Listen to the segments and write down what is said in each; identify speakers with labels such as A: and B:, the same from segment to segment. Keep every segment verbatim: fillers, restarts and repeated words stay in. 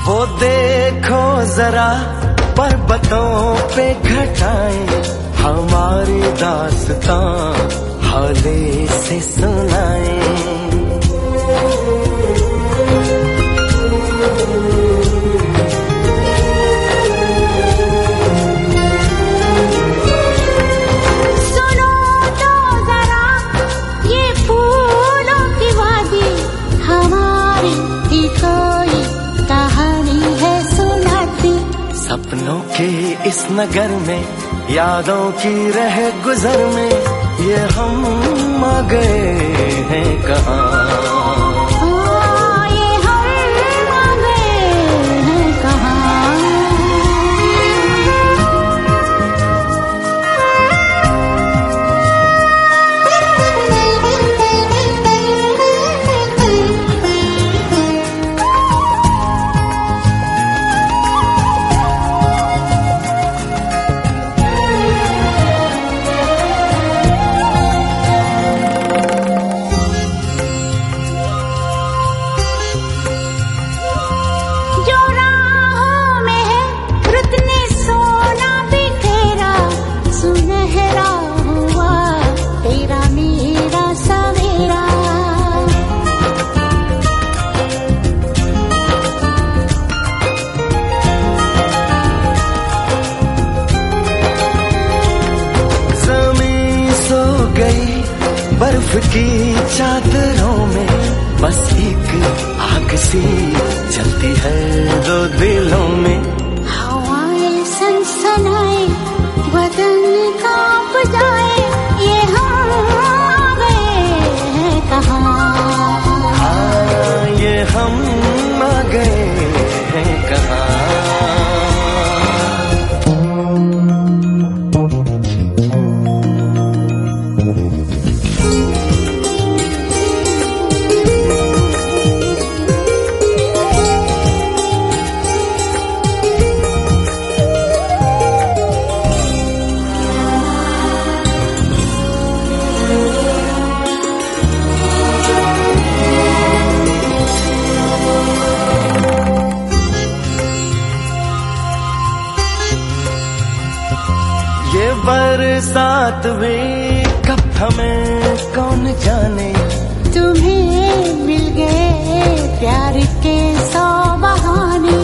A: वो देखो जरा पर्वतों पे घटाएं, हमारी दास्तां हाले से सुनाएं।
B: सुनो तो जरा ये फूलों की वादी, हमारी भी कोई कहानी है सुनाती।
A: सपनों के इस नगर में, यादों की रह गुजर में, ये हम आ गए हैं कहाँ।
B: ये हम आ गए हैं कहाँ।
A: बर्फ की चादरों में बस एक आग सी जलती है दो दिलों में।
B: हवाएं सनसनाए, बदन कांप जाए, ये हम आ गए हैं कहाँ।
A: हाँ, ये हम आ गए हैं कहाँ। ये बरसात में कब हमें कौन जाने,
B: तुम्हें मिल गए प्यार के सौ बहाने।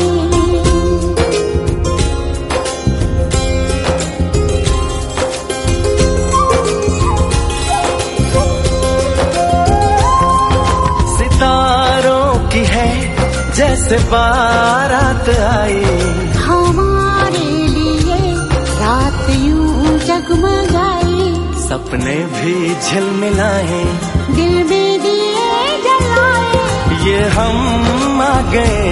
A: सितारों की है जैसे बारात आई,
B: हमारे लिए रात यूं जगमगाई।
A: सपने भी झिलमिलाए,
B: दिल में दिए जलाए,
A: ये हम आ गए